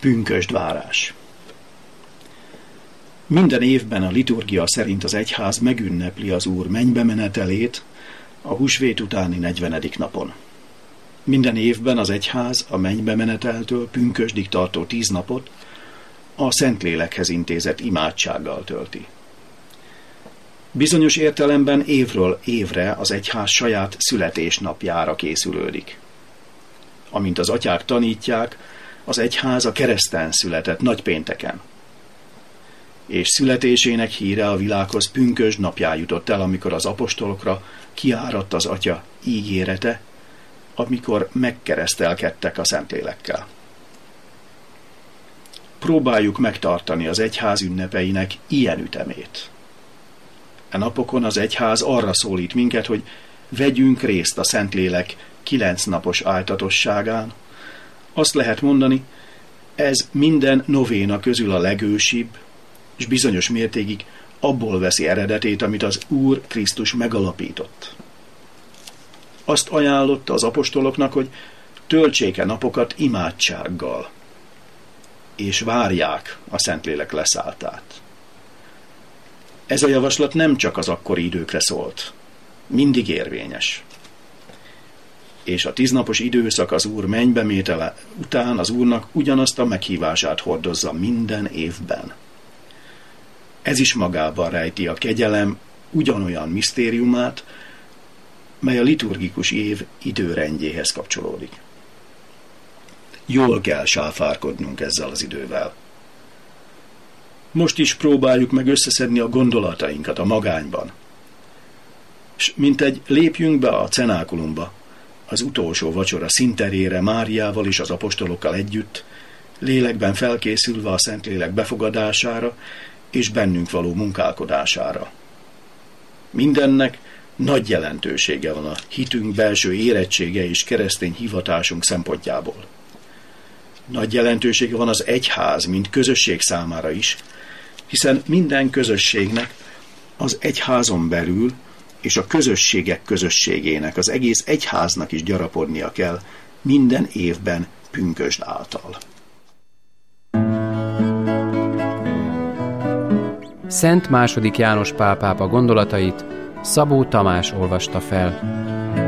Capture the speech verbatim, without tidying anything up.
Pünkösdvárás. Minden évben a liturgia szerint az egyház megünnepli az Úr mennybe menetelét a húsvét utáni negyvenedik napon. Minden évben az egyház a mennybe meneteltől pünkösdig tartó tíz napot a Szentlélekhez intézett imádsággal tölti. Bizonyos értelemben évről évre az egyház saját születésnapjára készülődik. Amint az atyák tanítják, az egyház a kereszten született nagypénteken. És születésének híre a világhoz pünkösd napján jutott el, amikor az apostolokra kiáradt az atya ígérete, amikor megkeresztelkedtek a Szentlélekkel. Próbáljuk megtartani az egyház ünnepeinek ilyen ütemét. E napokon az egyház arra szólít minket, hogy vegyünk részt a Szentlélek kilenc napos áltatosságán. Azt lehet mondani, ez minden novéna közül a legősibb, és bizonyos mértékig abból veszi eredetét, amit az Úr Krisztus megalapított. Azt ajánlotta az apostoloknak, hogy töltsék-e napokat imádsággal, és várják a Szentlélek leszálltát. Ez a javaslat nem csak az akkori időkre szólt, mindig érvényes. És a tíznapos időszak az Úr mennybemétele után az Úrnak ugyanazt a meghívását hordozza minden évben. Ez is magában rejti a kegyelem ugyanolyan misztériumát, mely a liturgikus év időrendjéhez kapcsolódik. Jól kell sáfárkodnunk ezzel az idővel. Most is próbáljuk meg összeszedni a gondolatainkat a magányban. S mintegy lépjünk be a cenákulumba, az utolsó vacsora színterére Máriával és az apostolokkal együtt, lélekben felkészülve a Szentlélek befogadására és bennünk való munkálkodására. Mindennek nagy jelentősége van a hitünk belső érettsége és keresztény hivatásunk szempontjából. Nagy jelentősége van az egyház, mint közösség számára is, hiszen minden közösségnek az egyházon belül és a közösségek közösségének, az egész egyháznak is gyarapodnia kell minden évben pünkösd által. Szent második János Pál pápa gondolatait Szabó Tamás olvasta fel.